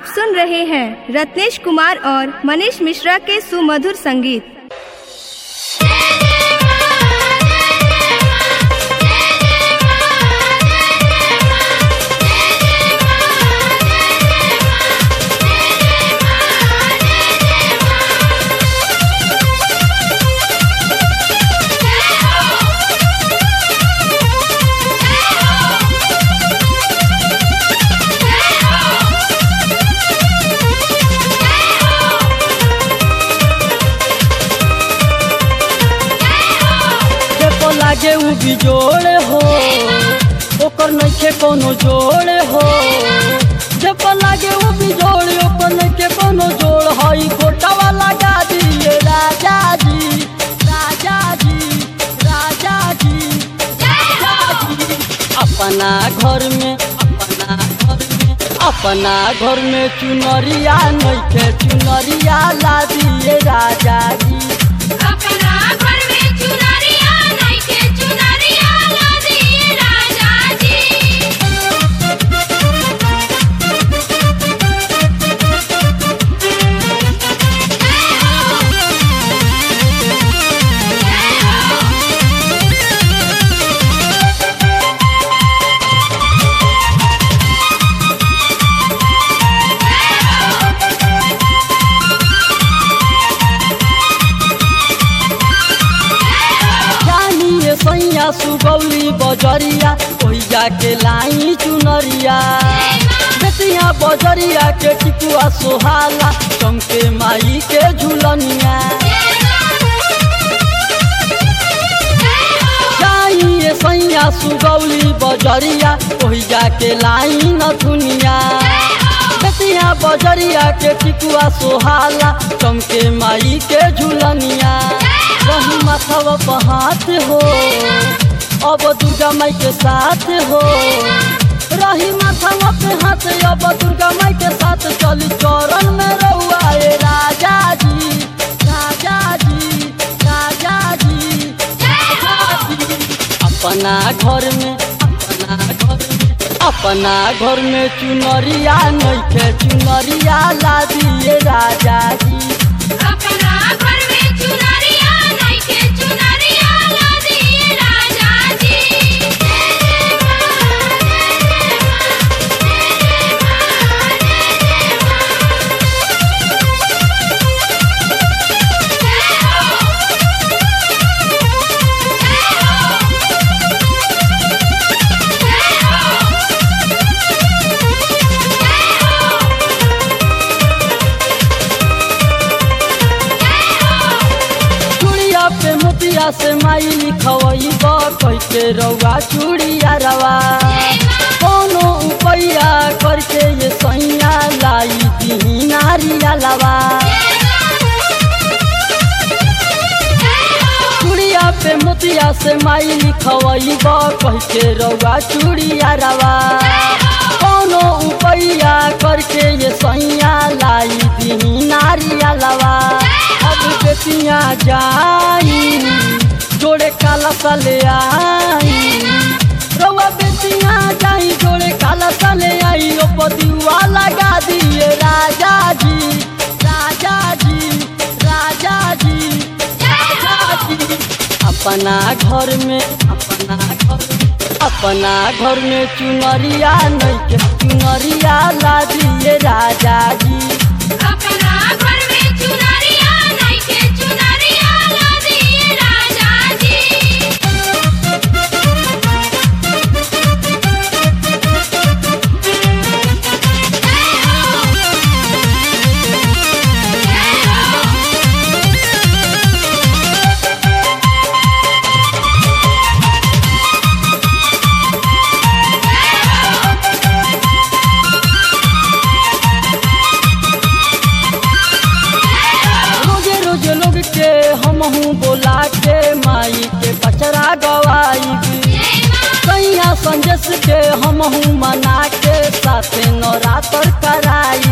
सुन रहे हैं रत्नेश कुमार और मनीष मिश्रा के सुमधुर संगीत। लागे उ बिजोड़ हो ओकर नइखे कोनो जोड़ हो, जब लागे उ बिजोड़ ओकर नइखे कोनो जोड़ हई गोटावा लगा दिए राजा जी राजा जी राजा जी राजा जी। अपना घर में चुनरिया नइखे चुनरिया ला दिए राजा जी। सुगौली बजरिया कोई जाके लाई चुनरिया, बेटिया बजरिया के टिकुआ सोहाला चमके माई के झुलनिया। जाइए सैया सुगौली बजरिया कोई जाके लाई नथुनिया, बेटिया बजरिया के टिकुआ सोहाला चमके माई के झुलनिया। रही माथवा पहात हो अब दुर्गा माई के साथ हो, रही माथवा पे हाथ अब दुर्गा माई के साथ चली चरण में रहुआए राजा जी राजा जी राजा जी राजा जी। अपना घर में चुनरिया नइखे चुनरिया ला दिए राजा जी। से माई लिखवई कह के रउआ चूड़िया रवा, कोनो उपैया करके ये सैया लाई दी नारिया लवा। चूड़िया पे मोतिया से माई लिखवई कह के रउआ चूड़िया रवा, कोनो उपैया करके ये सैया लाई दी नारिया लवा। अब बेटिया जाई जोड़े काला साले आई, रउआ बेटिया जाई जोड़े काला साले आई, ओ पतिवा लगा दिए राजा जी राजा जी राजा जी राजा जी। अपना घर में चुनरिया नइखे चुनरिया ला दिए राजा जी। बोला के माई के पचरा गवाई सैया संजस के हमहू मना के साथे नवरात्र कराई।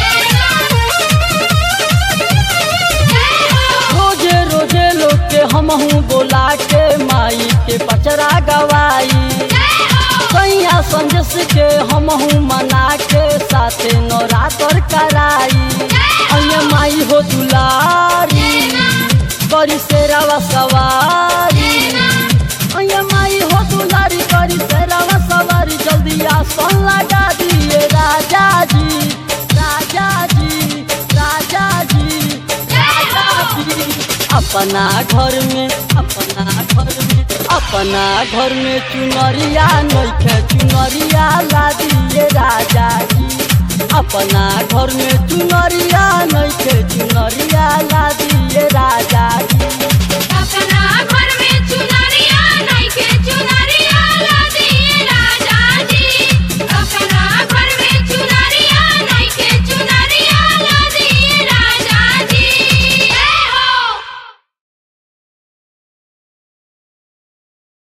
रोजे रोजे लोग के हमहू बोला के माई के पचरा गवाई, सैया संदेश के हमहू मना के साथे नवरात्र कराई अन्य माई हो दुलारी करी शेरावा सवारी अन्य माई हो दुलारी करी शेरावा सवारी जल्दी आसन लगा दिए राजा जी राजा जी राजा जी राजा जी अपना घर में चुनरिया नइखे चुनरिया ला दिए राजा जी अपना घर में चुनरिया नइखे चुनरिया ला दिए राजा जी।